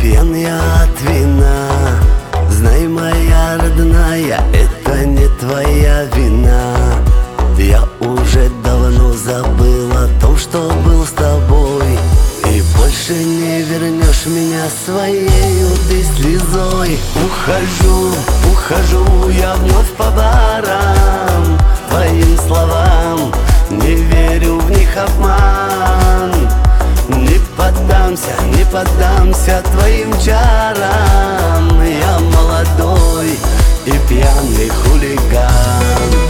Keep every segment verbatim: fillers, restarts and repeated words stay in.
пьян я от вина. Знай, моя родная, это не твоя вина. Я уже давно забыл о том, что был с тобой, и больше не вернешь меня своей ты слезой. Ухожу, ухожу я вновь по барам, твоим словам, не верю в них обман. Не поддамся, не поддамся твоим чарам. Я молодой и пьяный хулиган.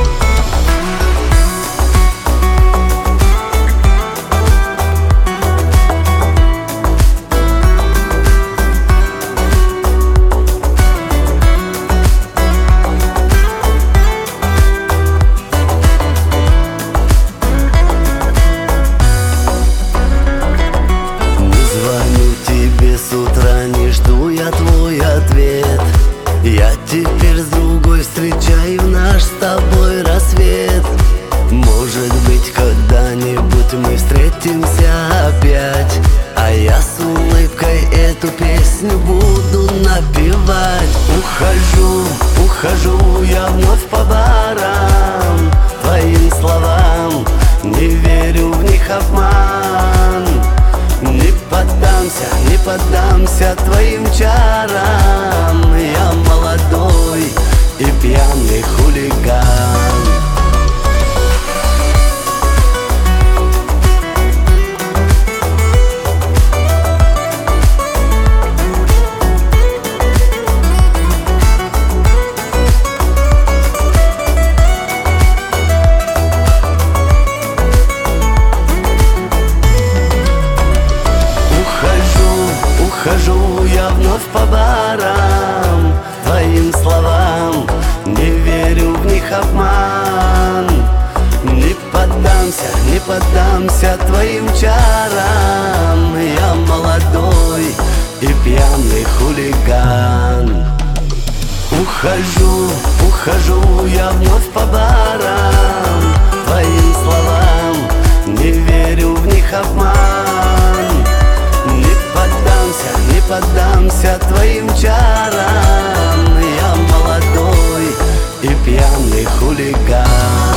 С утра не жду я твой ответ. Я теперь с другой встречаю наш с тобой рассвет. Может быть, когда-нибудь мы встретимся опять, а я с улыбкой эту песню буду напевать. Ухожу, ухожу я вновь по барам, твоим словам, не верю в них обман. Не поддамся, не поддамся твоим чарам. Я молодой и пьяный хулиган. Ухожу я вновь по барам, твоим словам, не верю в них обман. Не поддамся, не поддамся твоим чарам. Я молодой и пьяный хулиган. Ухожу, ухожу я вновь по барам, твоим словам, не верю в них обман. Не поддамся твоим чарам. Я молодой и пьяный хулиган.